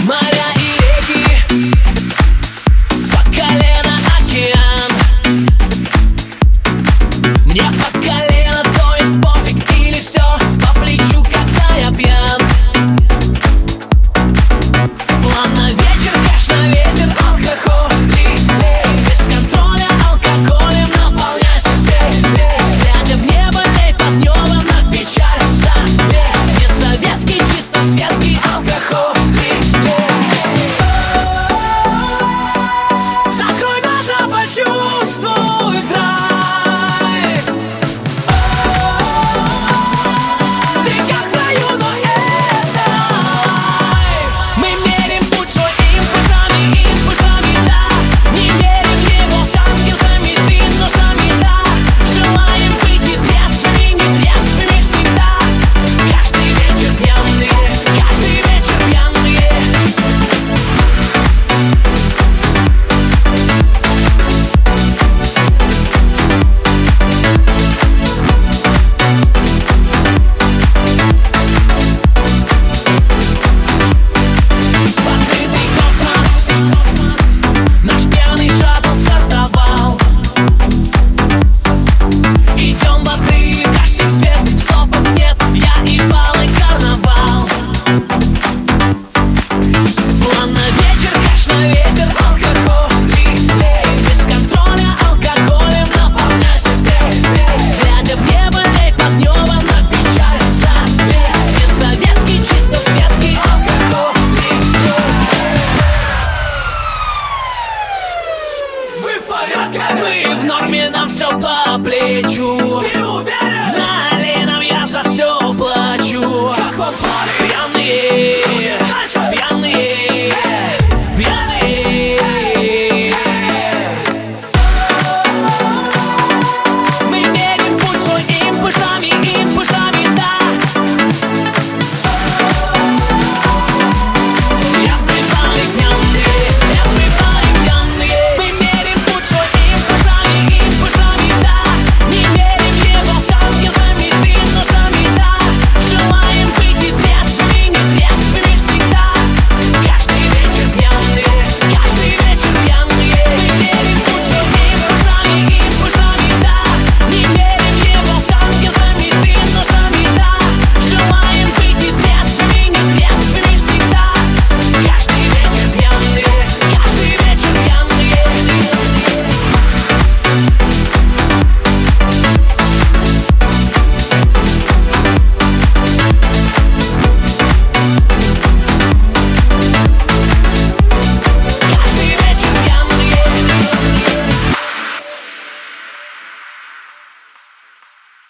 Моря и реки, по колено океан. Мне по колено, то есть пофиг или все по плечу, когда я пьян. План на вечер, кэш на ветер, алкоголь, без контроля алкоголем наполняйся ты. Глядя в небо, лей под небом на печаль забей. Не советский, чисто светский алкоголь. Закрой глаза, почувствуй драйв. Ты как в раю, но это рай. Мы мерим путь свой импульсами, да. Не верим в его танки, замесим, но сами, да. Желаем быть не трезвыми всегда. Каждый вечер пьяные, каждый вечер пьяные. Покрытый космос, наш пьяный шаттл стартовал. Идем бодры, гасим свет, стопов нет, я и Вал, и карнавал. План на вечер, кэш на ветер, алкоголь, без контроля алкоголем наполняйся ты. Глядя в небо, лей под небом на печаль забей. Не советский, чисто светский алкоголь. Вы в порядке? Мы в норме, нам все по плечу.